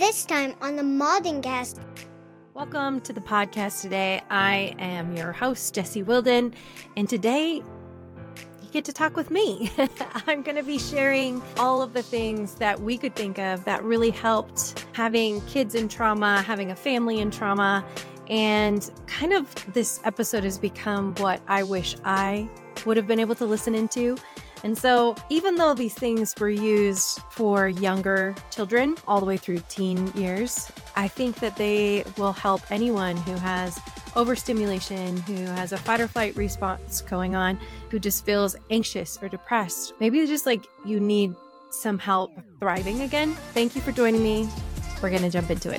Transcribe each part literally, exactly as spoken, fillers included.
This time on the Moddingcast. Welcome to the podcast today. I am your host, Jessie Wilden, and today you get to talk with me. I'm going to be sharing all of the things that we could think of that really helped having kids in trauma, having a family in trauma, and kind of this episode has become what I wish I would have been able to listen into. And so even though these things were used for younger children all the way through teen years, I think that they will help anyone who has overstimulation, who has a fight or flight response going on, who just feels anxious or depressed. Maybe just like you need some help thriving again. Thank you for joining me. We're going to jump into it.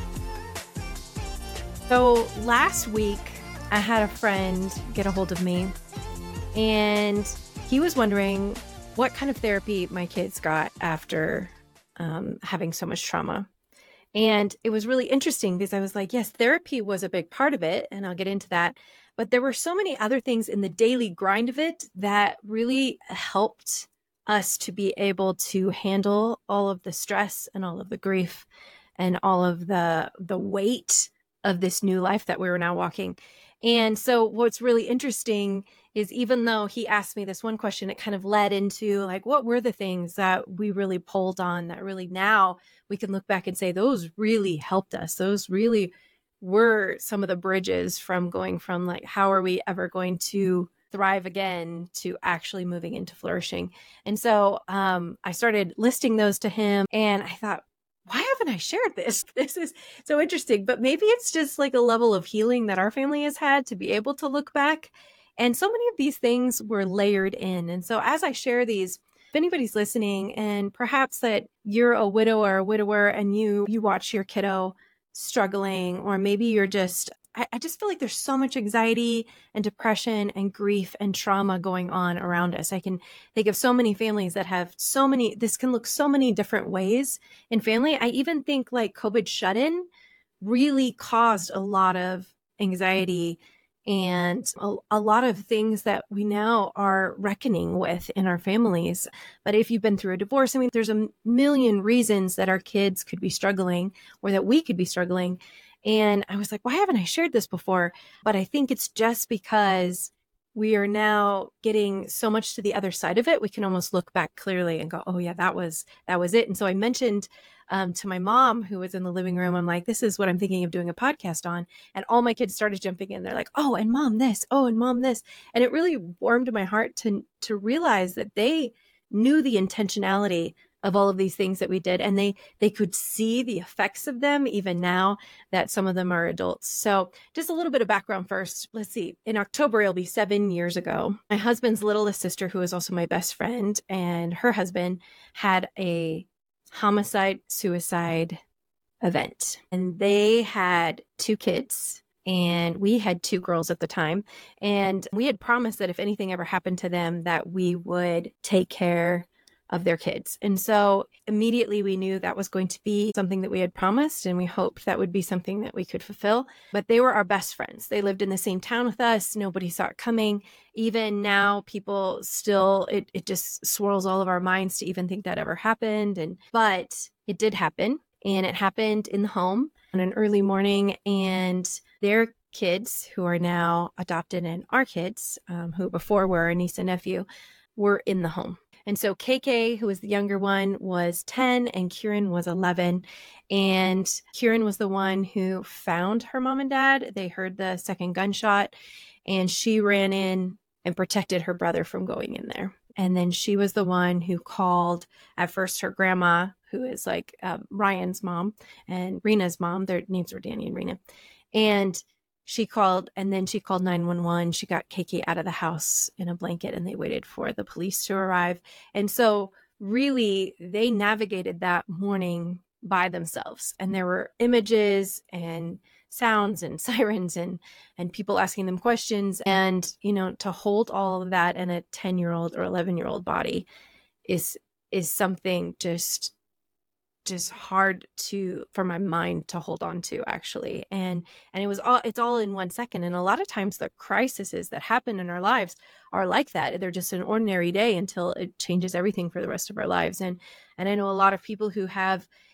So last week, I had a friend get a hold of me, and he was wondering what kind of therapy my kids got after um, having so much trauma. And it was really interesting because I was like, yes, therapy was a big part of it, and I'll get into that. But there were so many other things in the daily grind of it that really helped us to be able to handle all of the stress and all of the grief and all of the the weight of this new life that we were now walking. And so what's really interesting is even though he asked me this one question, it kind of led into like, what were the things that we really pulled on that really now we can look back and say, those really helped us. Those really were some of the bridges from going from like, how are we ever going to thrive again to actually moving into flourishing. And so um, I started listing those to him, and I thought, why haven't I shared this? This is so interesting, but maybe it's just like a level of healing that our family has had to be able to look back. And so many of these things were layered in. And so as I share these, if anybody's listening and perhaps that you're a widow or a widower and you, you watch your kiddo struggling, or maybe you're just, I, I just feel like there's so much anxiety and depression and grief and trauma going on around us. I can think of so many families that have so many, this can look so many different ways in family. I even think like COVID shut-in really caused a lot of anxiety and a, a lot of things that we now are reckoning with in our families. But if you've been through a divorce, I mean, there's a million reasons that our kids could be struggling or that we could be struggling. And I was like, why haven't I shared this before? But I think it's just because we are now getting so much to the other side of it. We can almost look back clearly and go, oh yeah, that was, that was it. And so I mentioned um, to my mom who was in the living room, I'm like, this is what I'm thinking of doing a podcast on. And all my kids started jumping in. They're like, oh, and mom this, oh, and mom this. And it really warmed my heart to, to realize that they knew the intentionality of all of these things that we did. And they, they could see the effects of them even now that some of them are adults. So just a little bit of background first. Let's see. In October, it'll be seven years ago. My husband's littlest sister, who is also my best friend, and her husband had a homicide suicide event. And they had two kids. And we had two girls at the time. And we had promised that if anything ever happened to them, that we would take care of their kids. And so immediately we knew that was going to be something that we had promised, and we hoped that would be something that we could fulfill. But they were our best friends. They lived in the same town with us. Nobody saw it coming. Even now, people still, it, it just swirls all of our minds to even think that ever happened. And but it did happen. And it happened in the home on an early morning. And their kids, who are now adopted and our kids, um, who before were a niece and nephew, were in the home. And so K K, who was the younger one, was ten and Kieran was eleven. And Kieran was the one who found her mom and dad. They heard the second gunshot and she ran in and protected her brother from going in there. And then she was the one who called at first her grandma, who is like um, Ryan's mom and Rena's mom. Their names were Danny and Rena. And she called, and then she called nine one one. She got K K out of the house in a blanket, and they waited for the police to arrive. And so really, they navigated that morning by themselves. And there were images and sounds and sirens and and people asking them questions. And, you know, to hold all of that in a ten-year-old or eleven-year-old body is is something just just hard to, for my mind to hold on to, actually. And, and it was all, it's all in one second. And a lot of times the crises that happen in our lives are like that. They're just an ordinary day until it changes everything for the rest of our lives. And, and I know a lot of people who have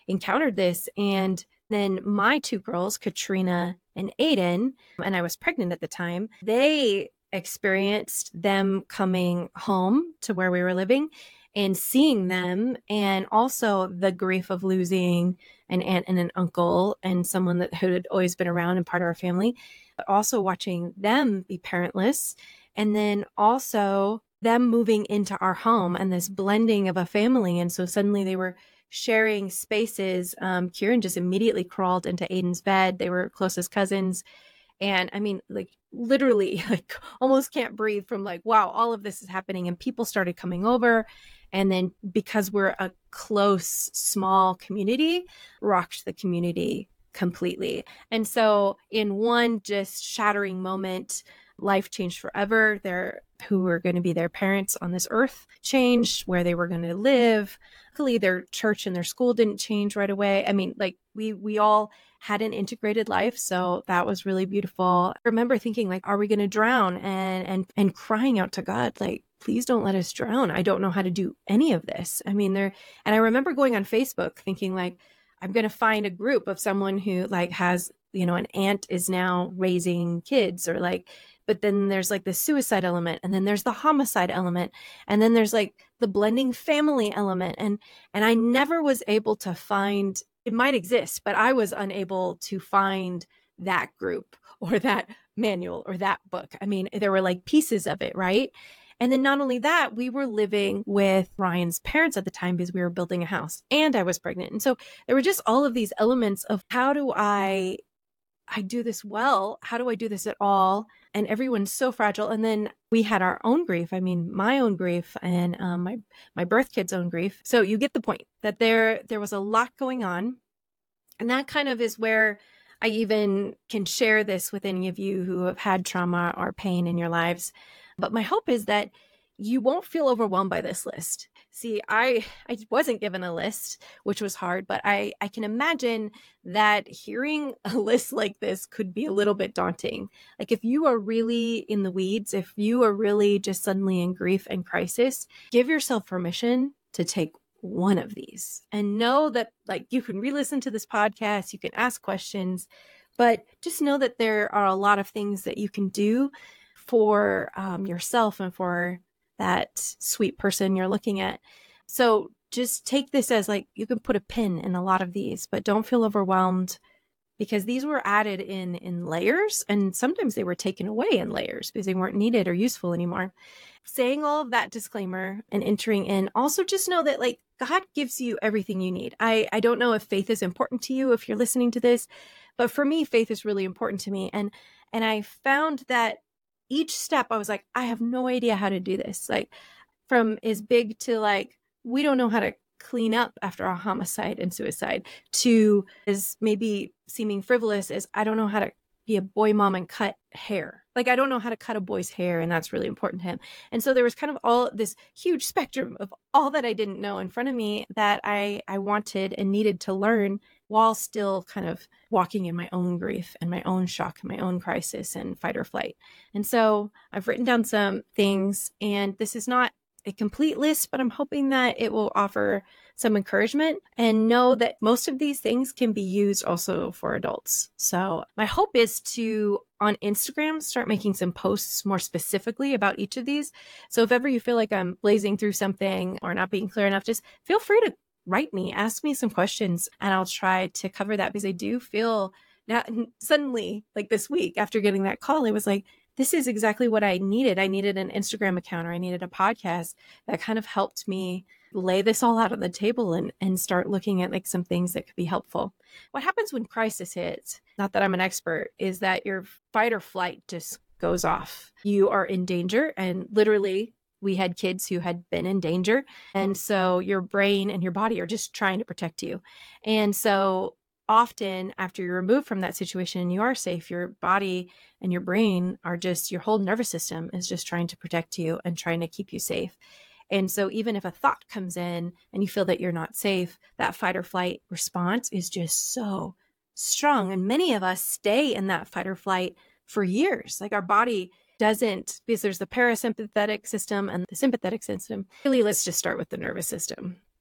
encountered this. And then my two girls, Katrina and Aiden, and I was pregnant at the time, they experienced them coming home to where we were living and seeing them, and also the grief of losing an aunt and an uncle and someone that who had always been around and part of our family, but also watching them be parentless. And then also them moving into our home and this blending of a family. And so suddenly they were sharing spaces. Um, Kieran just immediately crawled into Aiden's bed. They were closest cousins. And I mean, like literally, like almost can't breathe from like, wow, all of this is happening. And people started coming over. And then because we're a close, small community, rocked the community completely. And so in one just shattering moment, life changed forever. They're who were going to be their parents on this earth changed, where they were going to live. Luckily, their church and their school didn't change right away. I mean, like we we all had an integrated life, so that was really beautiful. I remember thinking, like, are we going to drown? And and and crying out to God, like, please don't let us drown. I don't know how to do any of this. I mean, there. And I remember going on Facebook thinking, like, I'm going to find a group of someone who like has, you know, an aunt is now raising kids, or like, but then there's like the suicide element, and then there's the homicide element, and then there's like the blending family element. And, and I never was able to find, it might exist, but I was unable to find that group or that manual or that book. I mean, there were like pieces of it, right? And then not only that, we were living with Ryan's parents at the time because we were building a house and I was pregnant. And so there were just all of these elements of how do I, I do this well? How do I do this at all? And everyone's so fragile. And then we had our own grief. I mean, my own grief and um, my, my birth kid's own grief. So you get the point that there, there was a lot going on. And that kind of is where I even can share this with any of you who have had trauma or pain in your lives. But my hope is that you won't feel overwhelmed by this list. See, I I wasn't given a list, which was hard, but I, I can imagine that hearing a list like this could be a little bit daunting. Like if you are really in the weeds, if you are really just suddenly in grief and crisis, give yourself permission to take one of these and know that like you can re-listen to this podcast, you can ask questions, but just know that there are a lot of things that you can do for um, yourself and for that sweet person you're looking at. So just take this as like, you can put a pin in a lot of these, but don't feel overwhelmed because these were added in, in layers. And sometimes they were taken away in layers because they weren't needed or useful anymore. Saying all of that disclaimer and entering in, also just know that like God gives you everything you need. I, I don't know if faith is important to you, if you're listening to this, but for me, faith is really important to me. And, and I found that each step I was like, I have no idea how to do this. Like from as big to like, we don't know how to clean up after a homicide and suicide, to as maybe seeming frivolous as I don't know how to be a boy mom and cut hair. Like I don't know how to cut a boy's hair, and that's really important to him. And so there was kind of all this huge spectrum of all that I didn't know in front of me that I, I wanted and needed to learn while still kind of walking in my own grief and my own shock and my own crisis and fight or flight. And so I've written down some things, and this is not a complete list, but I'm hoping that it will offer some encouragement, and know that most of these things can be used also for adults. So my hope is to, on Instagram, start making some posts more specifically about each of these. So if ever you feel like I'm blazing through something or not being clear enough, just feel free to write me, ask me some questions, and I'll try to cover that, because I do feel now suddenly, like this week after getting that call, it was like, this is exactly what I needed. I needed an Instagram account, or I needed a podcast that kind of helped me lay this all out on the table and, and start looking at like some things that could be helpful. What happens when crisis hits, not that I'm an expert, is that your fight or flight just goes off. You are in danger, and literally we had kids who had been in danger. And so your brain and your body are just trying to protect you. And so often after you're removed from that situation and you are safe, your body and your brain are just, your whole nervous system is just trying to protect you and trying to keep you safe. And so even if a thought comes in and you feel that you're not safe, that fight or flight response is just so strong. And many of us stay in that fight or flight for years. Like our body doesn't, because there's the parasympathetic system and the sympathetic system. Really, let's just start with the nervous system,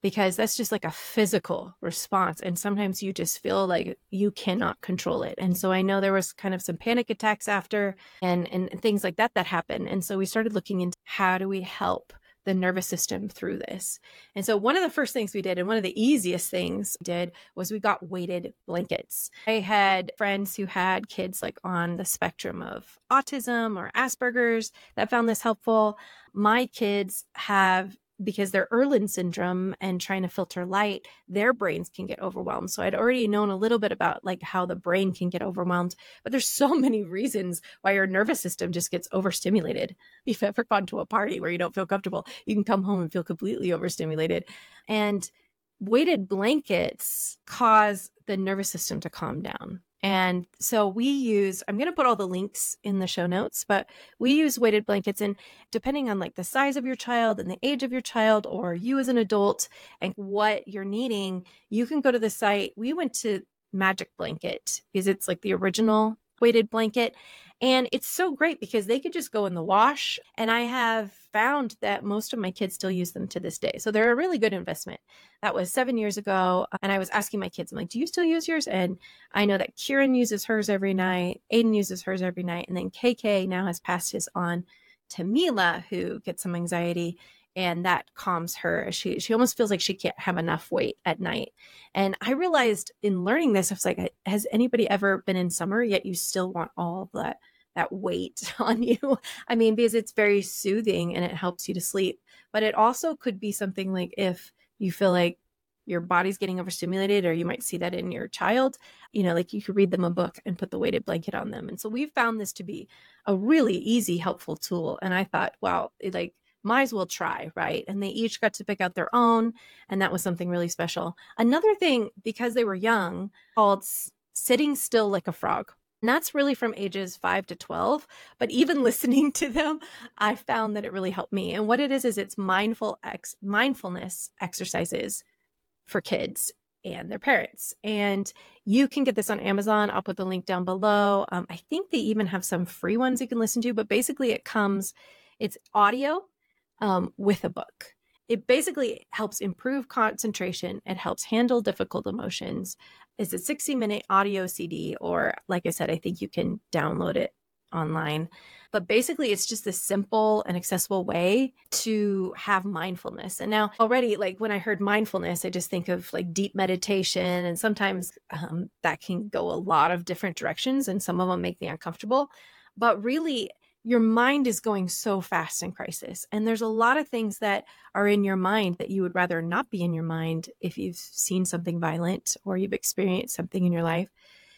because that's just like a physical response. And sometimes you just feel like you cannot control it. And so I know there was kind of some panic attacks after and, and things like that that happened. And so we started looking into how do we help the nervous system through this. And so one of the first things we did, and one of the easiest things we did, was we got weighted blankets. I had friends who had kids like on the spectrum of autism or Asperger's that found this helpful. My kids have, because they're Erland syndrome and trying to filter light, their brains can get overwhelmed. So I'd already known a little bit about like how the brain can get overwhelmed, but there's so many reasons why your nervous system just gets overstimulated. If you've ever gone to a party where you don't feel comfortable, you can come home and feel completely overstimulated. And weighted blankets cause the nervous system to calm down. And so we use, I'm going to put all the links in the show notes, but we use weighted blankets, and depending on like the size of your child and the age of your child, or you as an adult and what you're needing, you can go to the site. We went to Magic Blanket because it's like the original weighted blanket. And it's so great because they could just go in the wash. And I have found that most of my kids still use them to this day. So they're a really good investment. That was seven years ago. And I was asking my kids, I'm like, do you still use yours? And I know that Kieran uses hers every night. Aiden uses hers every night. And then K K now has passed his on to Mila, who gets some anxiety. And that calms her. She she almost feels like she can't have enough weight at night. And I realized in learning this, I was like, has anybody ever been in summer yet you still want all of that, that weight on you? I mean, because it's very soothing and it helps you to sleep. But it also could be something like if you feel like your body's getting overstimulated, or you might see that in your child, you know, like you could read them a book and put the weighted blanket on them. And so we've found this to be a really easy, helpful tool. And I thought, wow, it like, might as well try, right? And they each got to pick out their own. And that was something really special. Another thing, because they were young, called Sitting Still Like a Frog. And that's really from ages five to twelve. But even listening to them, I found that it really helped me. And what it is, is it's mindful ex- mindfulness exercises for kids and their parents. And you can get this on Amazon. I'll put the link down below. Um, I think they even have some free ones you can listen to, but basically it comes, it's audio Um, with a book. It basically helps improve concentration. It helps handle difficult emotions. It's a sixty minute audio C D, or like I said, I think you can download it online. But basically, it's just a simple and accessible way to have mindfulness. And now already, like when I heard mindfulness, I just think of like deep meditation. And sometimes um, that can go a lot of different directions, and some of them make me uncomfortable. But really, your mind is going so fast in crisis. And there's a lot of things that are in your mind that you would rather not be in your mind if you've seen something violent or you've experienced something in your life.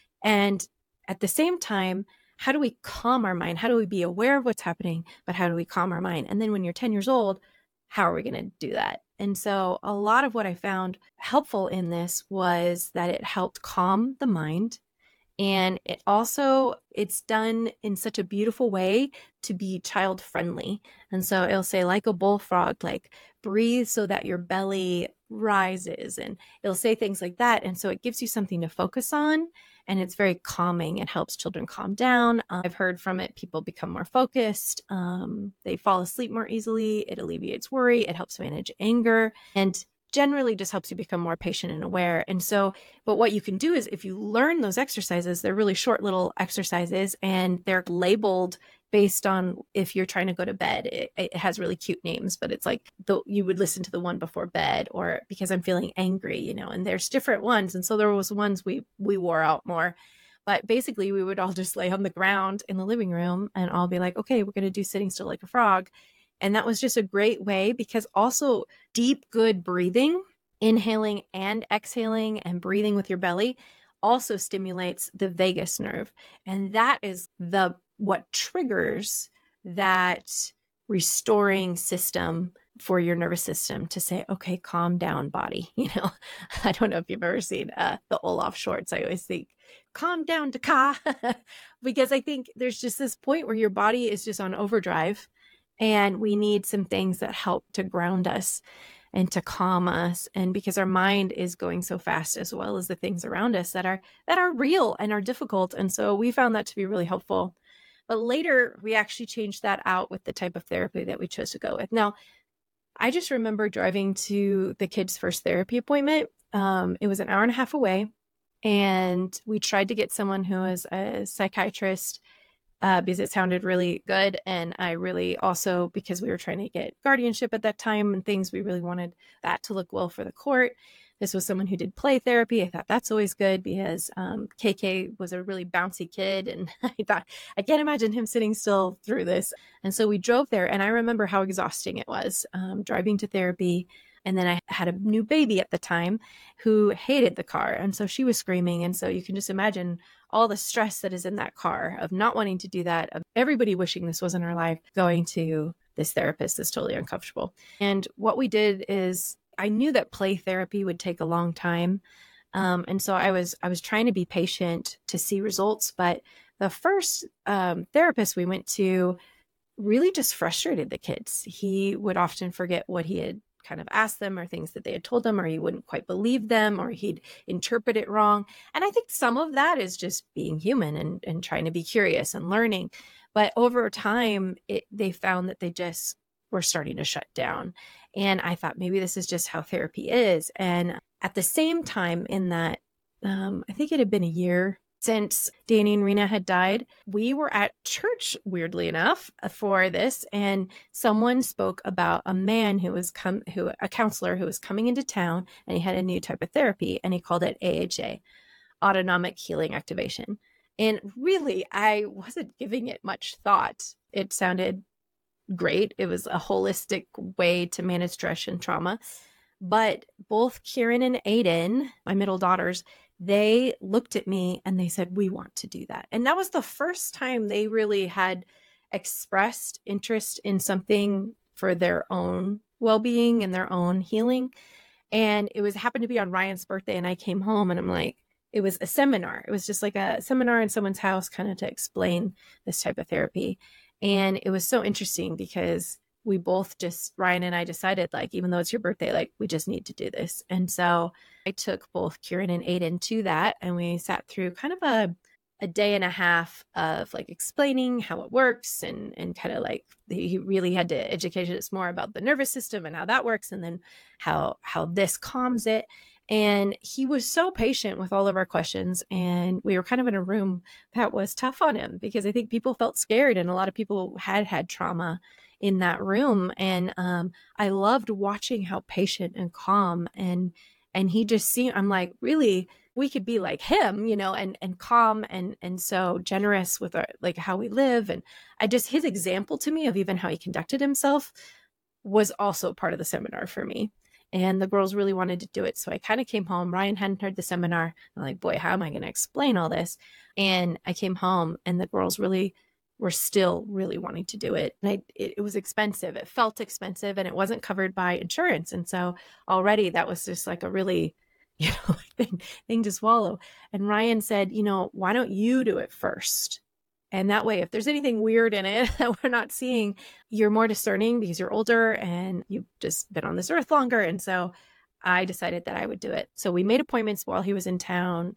And at the same time, how do we calm our mind? How do we be aware of what's happening, but how do we calm our mind? And then when you're ten years old, how are we going to do that? And so a lot of what I found helpful in this was that it helped calm the mind. And it also, it's done in such a beautiful way to be child friendly. And so it'll say, like a bullfrog, like breathe so that your belly rises. And it'll say things like that. And so it gives you something to focus on. And it's very calming. It helps children calm down. Uh, I've heard from it, people become more focused. Um, they fall asleep more easily. It alleviates worry. It helps manage anger. And generally just helps you become more patient and aware. And so, but what you can do is if you learn those exercises, they're really short little exercises, and they're labeled based on if you're trying to go to bed. It, it has really cute names, but it's like the, you would listen to the one before bed, or because I'm feeling angry, you know, and there's different ones. And so there was ones we, we wore out more, but basically we would all just lay on the ground in the living room and all be like, okay, we're going to do Sitting Still Like a Frog. And that was just a great way, because also deep, good breathing, inhaling and exhaling and breathing with your belly also stimulates the vagus nerve. And that is the what triggers that restoring system for your nervous system to say, okay, calm down, body. You know, I don't know if you've ever seen uh, the Olaf shorts. I always think, calm down, Taka, because I think there's just this point where your body is just on overdrive. And we need some things that help to ground us and to calm us. And because our mind is going so fast, as well as the things around us that are that are real and are difficult. And so we found that to be really helpful. But later, we actually changed that out with the type of therapy that we chose to go with. Now, I just remember driving to the kids' first therapy appointment. Um, it was an hour and a half away. And we tried to get someone who was a psychiatrist uh, because it sounded really good. And I really also, because we were trying to get guardianship at that time and things, we really wanted that to look well for the court. This was someone who did play therapy. I thought that's always good because um, K K was a really bouncy kid. And I thought, I can't imagine him sitting still through this. And so we drove there. And I remember how exhausting it was um, driving to therapy. And then I had a new baby at the time who hated the car. And so she was screaming. And so you can just imagine all the stress that is in that car of not wanting to do that, of everybody wishing this wasn't our life, going to this therapist is totally uncomfortable. And what we did is I knew that play therapy would take a long time. Um, and so I was, I was trying to be patient to see results. But the first um, therapist we went to really just frustrated the kids. He would often forget what he had kind of asked them or things that they had told them, or he wouldn't quite believe them, or he'd interpret it wrong. And I think some of that is just being human and, and trying to be curious and learning. But over time, it, they found that they just were starting to shut down. And I thought maybe this is just how therapy is. And at the same time in that, um, I think it had been a year since Danny and Rena had died, we were at church, weirdly enough, for this. And someone spoke about a man who was come, who a counselor who was coming into town, and he had a new type of therapy, and he called it A H A, Autonomic Healing Activation. And really, I wasn't giving it much thought. It sounded great. It was a holistic way to manage stress and trauma. But both Kieran and Aiden, my middle daughters, they looked at me and they said, we want to do that. And that was the first time they really had expressed interest in something for their own well-being and their own healing. And it was happened to be on Ryan's birthday. And I came home and I'm like, it was a seminar. It was just like a seminar in someone's house kind of to explain this type of therapy. And it was so interesting because we both just, Ryan and I decided, like, even though it's your birthday, like, we just need to do this. And so I took both Kieran and Aiden to that. And we sat through kind of a, a day and a half of like explaining how it works and, and kind of like, he really had to educate us more about the nervous system and how that works. And then how, how this calms it. And he was so patient with all of our questions. And we were kind of in a room that was tough on him because I think people felt scared and a lot of people had had trauma in that room. And um, I loved watching how patient and calm and and he just seemed, I'm like, really, we could be like him, you know, and and calm and and so generous with our, like how we live. And I just, his example to me of even how he conducted himself was also part of the seminar for me. And the girls really wanted to do it. So I kind of came home. Ryan hadn't heard the seminar. I'm like, boy, how am I going to explain all this? And I came home and the girls really were still really wanting to do it. And I, it, it was expensive. It felt expensive and it wasn't covered by insurance. And so already that was just like a really, you know, thing, thing to swallow. And Ryan said, you know, why don't you do it first? And that way, if there's anything weird in it that we're not seeing, you're more discerning because you're older and you've just been on this earth longer. And so I decided that I would do it. So we made appointments while he was in town.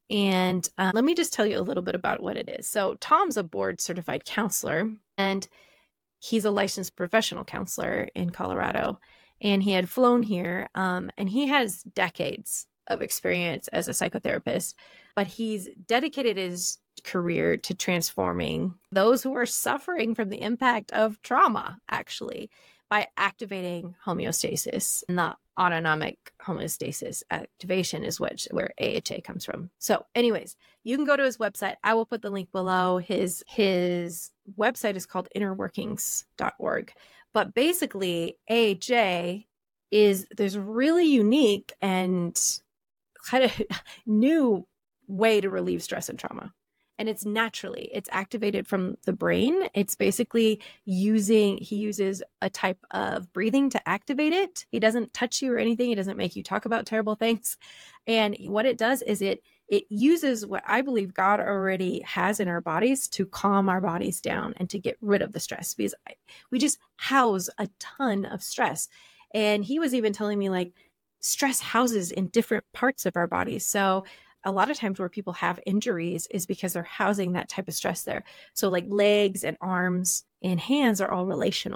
And uh, let me just tell you a little bit about what it is. So Tom's a board certified counselor and he's a licensed professional counselor in Colorado. And he had flown here um, and he has decades of experience as a psychotherapist, but he's dedicated his career to transforming those who are suffering from the impact of trauma, actually, by activating homeostasis. And the autonomic homeostasis activation is which where A H A comes from. So anyways, you can go to his website. I will put the link below. His his website is called inner workings dot org. But basically, A H A is there's a really unique and kind of new way to relieve stress and trauma. And it's naturally, it's activated from the brain. It's basically using, he uses a type of breathing to activate it. He doesn't touch you or anything. He doesn't make you talk about terrible things. And what it does is it, it uses what I believe God already has in our bodies to calm our bodies down and to get rid of the stress because we just house a ton of stress. And he was even telling me like stress houses in different parts of our bodies. So a lot of times where people have injuries is because they're housing that type of stress there. So like legs and arms and hands are all relational.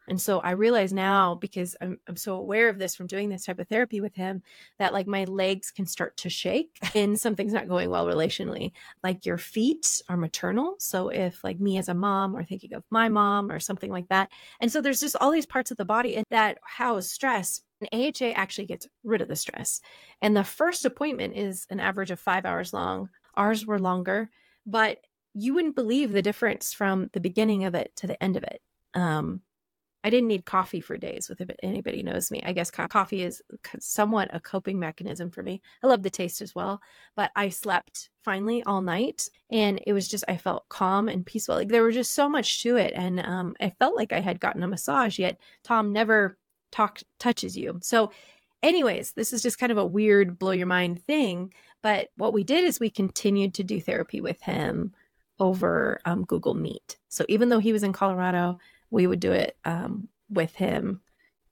And so I realize now, because I'm, I'm so aware of this from doing this type of therapy with him, that like my legs can start to shake and something's not going well relationally. Like your feet are maternal. So if like me as a mom or thinking of my mom or something like that. And so there's just all these parts of the body and that house stress. And A H A actually gets rid of the stress. And the first appointment is an average of five hours long. Ours were longer, but you wouldn't believe the difference from the beginning of it to the end of it. Um, I didn't need coffee for days with it. Anybody knows me. I guess co- coffee is somewhat a coping mechanism for me. I love the taste as well, but I slept finally all night and it was just, I felt calm and peaceful. Like there was just so much to it. And um, I felt like I had gotten a massage, yet Tom never talk touches you. So anyways, this is just kind of a weird blow your mind thing. But what we did is we continued to do therapy with him over um, Google Meet. So even though he was in Colorado, we would do it um, with him.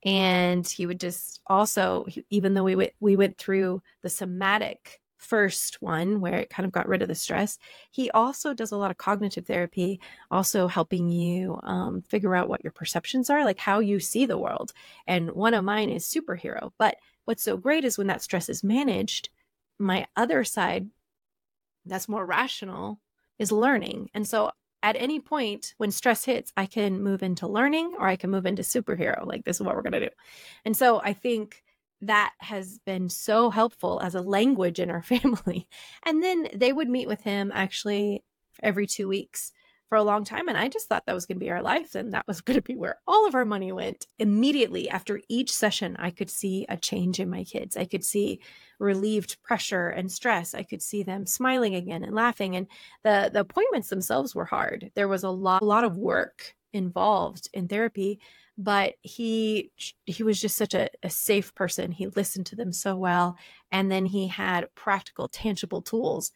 And he would just also, even though we went, we went through the somatic first one where it kind of got rid of the stress, he also does a lot of cognitive therapy, also helping you um, figure out what your perceptions are, like how you see the world. And one of mine is superhero. But what's so great is when that stress is managed, my other side that's more rational is learning. And so at any point when stress hits, I can move into learning or I can move into superhero. Like this is what we're going to do. And so I think that has been so helpful as a language in our family. And then they would meet with him actually every two weeks for a long time. And I just thought that was going to be our life. And that was going to be where all of our money went. Immediately after each session, I could see a change in my kids. I could see relieved pressure and stress. I could see them smiling again and laughing. And the, the appointments themselves were hard. There was a lot, a lot of work involved in therapy, but he, he was just such a, a safe person. He listened to them so well. And then he had practical, tangible tools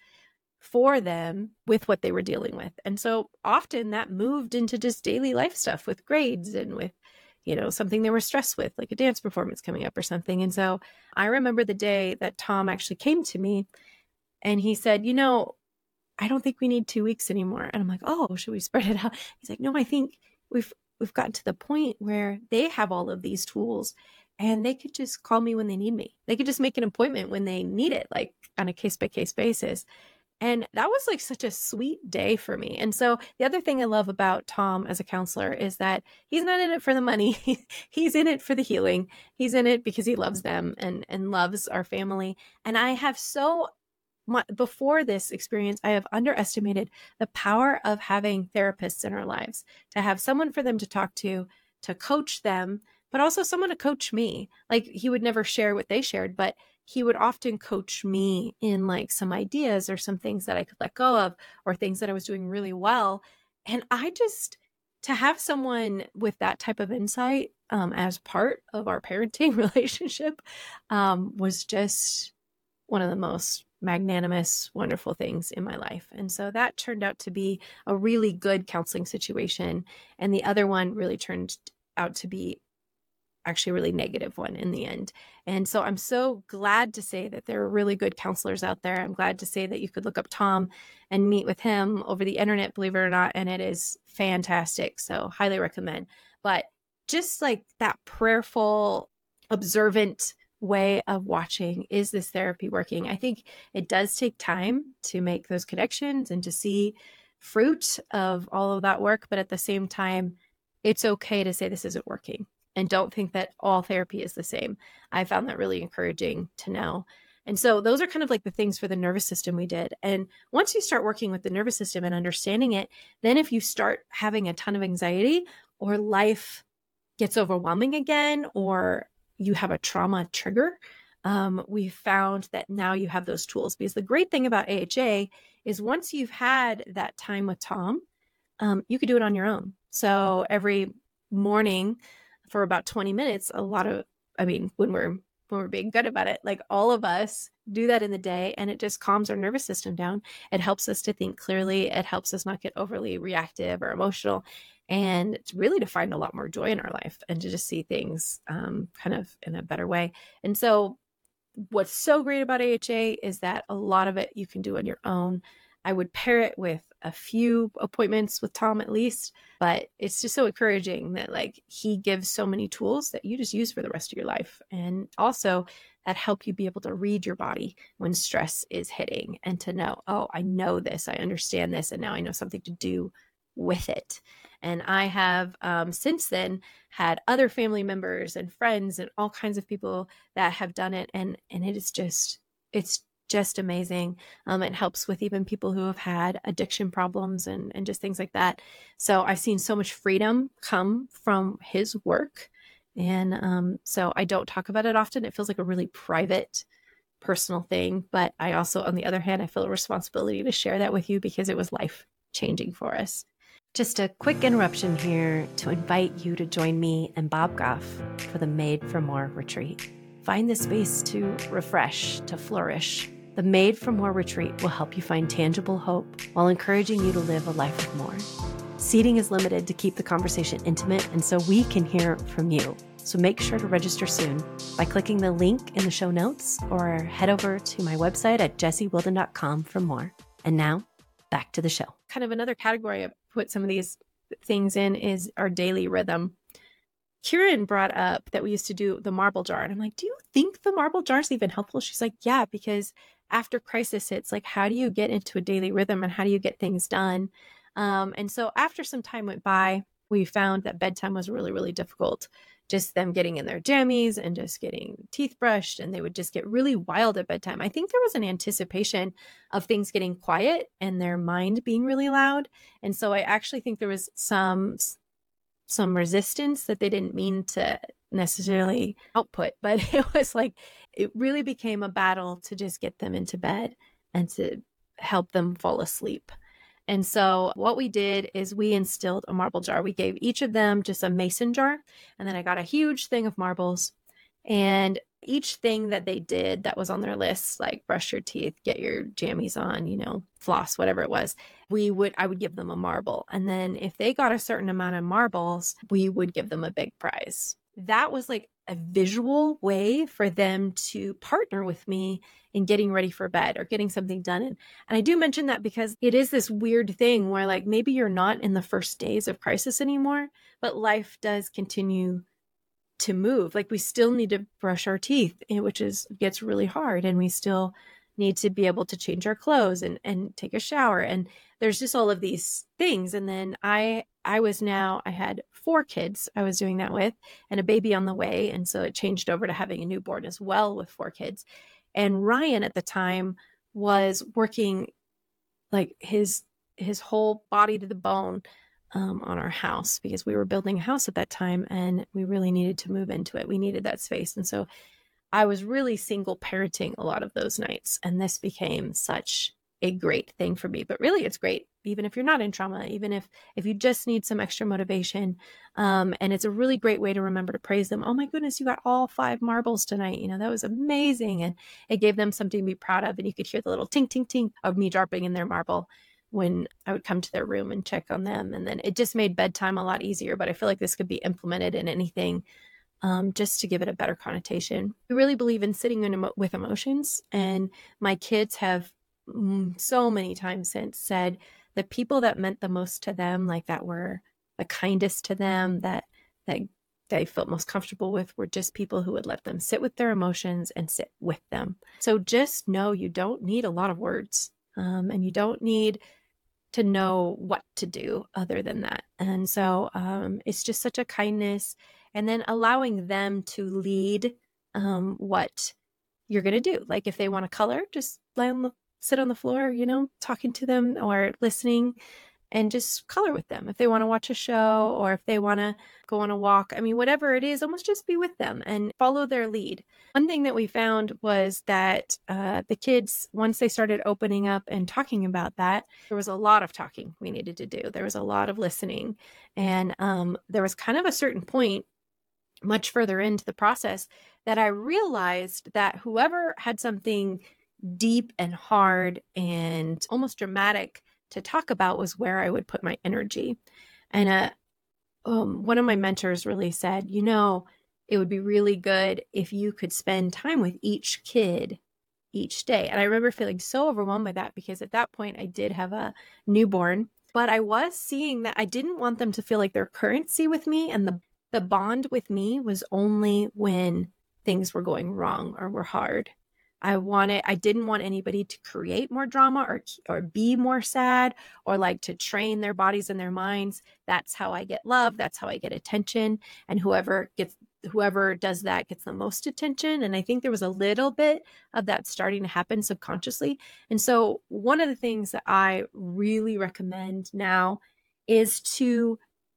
for them with what they were dealing with. And so often that moved into just daily life stuff with grades and with, you know, something they were stressed with, like a dance performance coming up or something. And so I remember the day that Tom actually came to me and he said, you know, I don't think we need two weeks anymore. And I'm like, oh, should we spread it out? He's like, no, I think we've, we've gotten to the point where they have all of these tools and they could just call me when they need me. They could just make an appointment when they need it, like on a case by case basis. And that was like such a sweet day for me. And so the other thing I love about Tom as a counselor is that he's not in it for the money. He's in it for the healing. He's in it because he loves them and, and loves our family. And I have so much, before this experience, I have underestimated the power of having therapists in our lives, to have someone for them to talk to, to coach them, but also someone to coach me. Like he would never share what they shared, but he would often coach me in like some ideas or some things that I could let go of or things that I was doing really well. And I just, to have someone with that type of insight um, as part of our parenting relationship um, was just one of the most magnanimous, wonderful things in my life. And so that turned out to be a really good counseling situation. And the other one really turned out to be actually a really negative one in the end. And so I'm so glad to say that there are really good counselors out there. I'm glad to say that you could look up Tom and meet with him over the internet, believe it or not, and it is fantastic. So highly recommend. But just like that prayerful, observant way of watching, is this therapy working? I think it does take time to make those connections and to see fruit of all of that work. But at the same time, it's okay to say this isn't working. And don't think that all therapy is the same. I found that really encouraging to know. And so those are kind of like the things for the nervous system we did. And once you start working with the nervous system and understanding it, then if you start having a ton of anxiety or life gets overwhelming again, or you have a trauma trigger, um, we found that now you have those tools. Because the great thing about A H A is once you've had that time with Tom, um, you could do it on your own. So every morning, for about twenty minutes, a lot of, I mean, when we're, when we're being good about it, like all of us do that in the day and it just calms our nervous system down. It helps us to think clearly. It helps us not get overly reactive or emotional. And it's really to find a lot more joy in our life and to just see things um, kind of in a better way. And so what's so great about A H A is that a lot of it you can do on your own. I would pair it with a few appointments with Tom at least, but it's just so encouraging that like he gives so many tools that you just use for the rest of your life. And also that help you be able to read your body when stress is hitting and to know, oh, I know this, I understand this, and now I know something to do with it. And I have um, since then had other family members and friends and all kinds of people that have done it. And, and it is just, it's just amazing. Um, it helps with even people who have had addiction problems and, and just things like that. So I've seen so much freedom come from his work. And um, so I don't talk about it often. It feels like a really private, personal thing. But I also, on the other hand, I feel a responsibility to share that with you because it was life changing for us. Just a quick interruption here to invite you to join me and Bob Goff for the Made for More retreat. Find the space to refresh, to flourish. The Made for More retreat will help you find tangible hope while encouraging you to live a life of more. Seating is limited to keep the conversation intimate, and so we can hear from you. So make sure to register soon by clicking the link in the show notes or head over to my website at jessie wilden dot com for more. And now, back to the show. Kind of another category I've put some of these things in is our daily rhythm. Kieran brought up that we used to do the marble jar. And I'm like, do you think the marble jar is even helpful? She's like, yeah, because after crisis hits, like, how do you get into a daily rhythm and how do you get things done? Um, and so after some time went by, we found that bedtime was really, really difficult. Just them getting in their jammies and just getting teeth brushed, and they would just get really wild at bedtime. I think there was an anticipation of things getting quiet and their mind being really loud. And so I actually think there was some some resistance that they didn't mean to necessarily output, but it was like, it really became a battle to just get them into bed and to help them fall asleep. And so what we did is we instilled a marble jar. We gave each of them just a mason jar. And then I got a huge thing of marbles. And each thing that they did that was on their list, like brush your teeth, get your jammies on, you know, floss, whatever it was, we would, I would give them a marble. And then if they got a certain amount of marbles, we would give them a big prize. That was like a visual way for them to partner with me in getting ready for bed or getting something done. And, and I do mention that because it is this weird thing where like maybe you're not in the first days of crisis anymore, but life does continue to move. Like we still need to brush our teeth, which is gets really hard. And we still need to be able to change our clothes and, and take a shower. And there's just all of these things. And then I, I was now, I had four kids I was doing that with and a baby on the way. And so it changed over to having a newborn as well with four kids. And Ryan at the time was working like his, his whole body to the bone um, on our house because we were building a house at that time and we really needed to move into it. We needed that space. And so I was really single parenting a lot of those nights. And this became such a great thing for me. But really, it's great, even if you're not in trauma, even if if you just need some extra motivation. Um, and it's a really great way to remember to praise them. Oh my goodness, you got all five marbles tonight. You know, that was amazing. And it gave them something to be proud of. And you could hear the little tink, tink, tink of me dropping in their marble when I would come to their room and check on them. And then it just made bedtime a lot easier. But I feel like this could be implemented in anything Um, just to give it a better connotation. I really believe in sitting in emo- with emotions. And my kids have mm, so many times since said the people that meant the most to them, like that were the kindest to them, that, that they felt most comfortable with, were just people who would let them sit with their emotions and sit with them. So just know you don't need a lot of words um, and you don't need to know what to do other than that. And so um, it's just such a kindness. And then allowing them to lead um, what you're going to do. Like if they want to color, just lay on the, sit on the floor, you know, talking to them or listening and just color with them. If they want to watch a show or if they want to go on a walk, I mean, whatever it is, almost just be with them and follow their lead. One thing that we found was that uh, the kids, once they started opening up and talking about that, there was a lot of talking we needed to do. There was a lot of listening. And um, there was kind of a certain point much further into the process that I realized that whoever had something deep and hard and almost dramatic to talk about was where I would put my energy. And uh, um, one of my mentors really said, you know, it would be really good if you could spend time with each kid each day. And I remember feeling so overwhelmed by that because at that point I did have a newborn, but I was seeing that I didn't want them to feel like their currency with me. And the, the bond with me was only when things were going wrong or were hard. I wanted, I didn't want anybody to create more drama or, or be more sad or like to train their bodies and their minds. That's how I get love. That's how I get attention. And whoever gets, whoever does that gets the most attention. And I think there was a little bit of that starting to happen subconsciously. And so one of the things that I really recommend now is to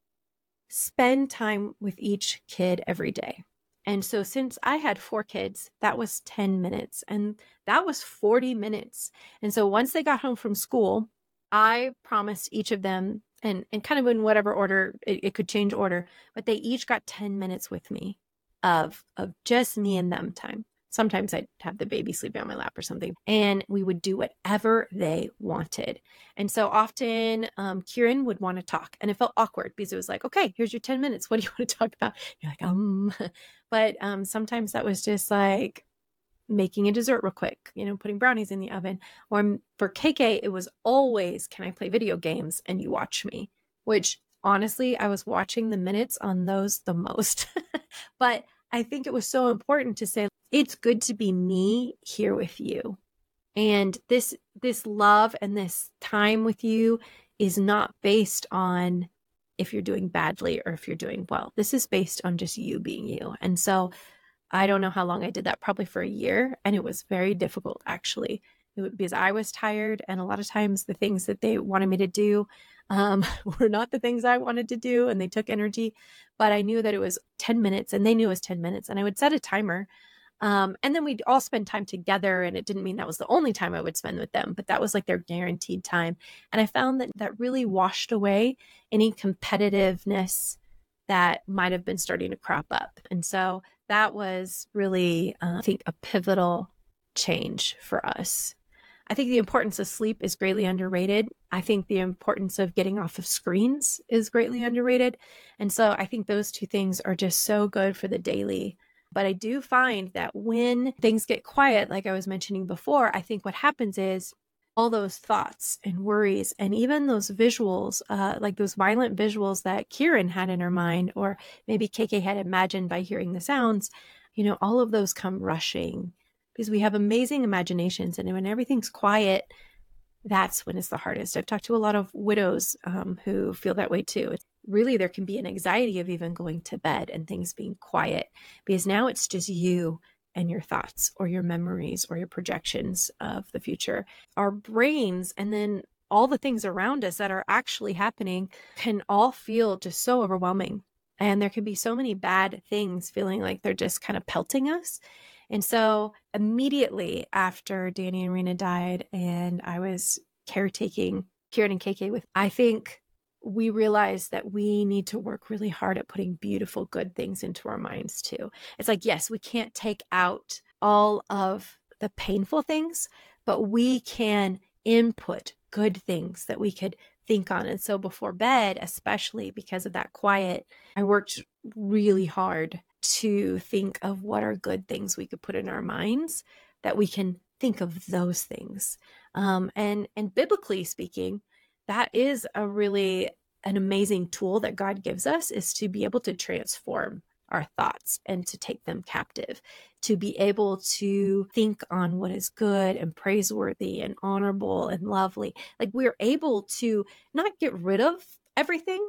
spend time with each kid every day. And so since I had four kids, that was ten minutes and that was forty minutes. And so once they got home from school, I promised each of them, and, and kind of in whatever order, it, it could change order, but they each got ten minutes with me of, of just me and them time. Sometimes I'd have the baby sleeping on my lap or something, and we would do whatever they wanted. And so often um, Kieran would want to talk, and it felt awkward because it was like, okay, here's your ten minutes. What do you want to talk about? You're like, um, but um, sometimes that was just like making a dessert real quick, you know, putting brownies in the oven. Or for K K, it was always, can I play video games and you watch me? Which honestly, I was watching the minutes on those the most. But I think it was so important to say, it's good to be me here with you. And this, this love and this time with you is not based on if you're doing badly or if you're doing well. This is based on just you being you. And so I don't know how long I did that, probably for a year. And it was very difficult, actually, it, because I was tired. And a lot of times the things that they wanted me to do um, were not the things I wanted to do. And they took energy. But I knew that it was ten minutes and they knew it was ten minutes. And I would set a timer. Um, and then we'd all spend time together. And it didn't mean that was the only time I would spend with them, but that was like their guaranteed time. And I found that that really washed away any competitiveness that might have been starting to crop up. And so that was really, uh, I think, a pivotal change for us. I think the importance of sleep is greatly underrated. I think the importance of getting off of screens is greatly underrated. And so I think those two things are just so good for the daily. But I do find that when things get quiet, like I was mentioning before, I think what happens is all those thoughts and worries and even those visuals, uh, like those violent visuals that Kieran had in her mind, or maybe K K had imagined by hearing the sounds, you know, all of those come rushing because we have amazing imaginations. And when everything's quiet, that's when it's the hardest. I've talked to a lot of widows um, who feel that way too. It's really, there can be an anxiety of even going to bed and things being quiet because now it's just you and your thoughts or your memories or your projections of the future. Our brains and then all the things around us that are actually happening can all feel just so overwhelming. And there can be so many bad things feeling like they're just kind of pelting us. And so immediately after Danny and Rena died and I was caretaking Kieran and K K with, I think we realized that we need to work really hard at putting beautiful, good things into our minds too. It's like, yes, we can't take out all of the painful things, but we can input good things that we could think on. And so before bed, especially because of that quiet, I worked really hard to think of what are good things we could put in our minds that we can think of those things. Um, and, and biblically speaking, that is a really an amazing tool that God gives us, is to be able to transform our thoughts and to take them captive, to be able to think on what is good and praiseworthy and honorable and lovely. Like we're able to not get rid of everything,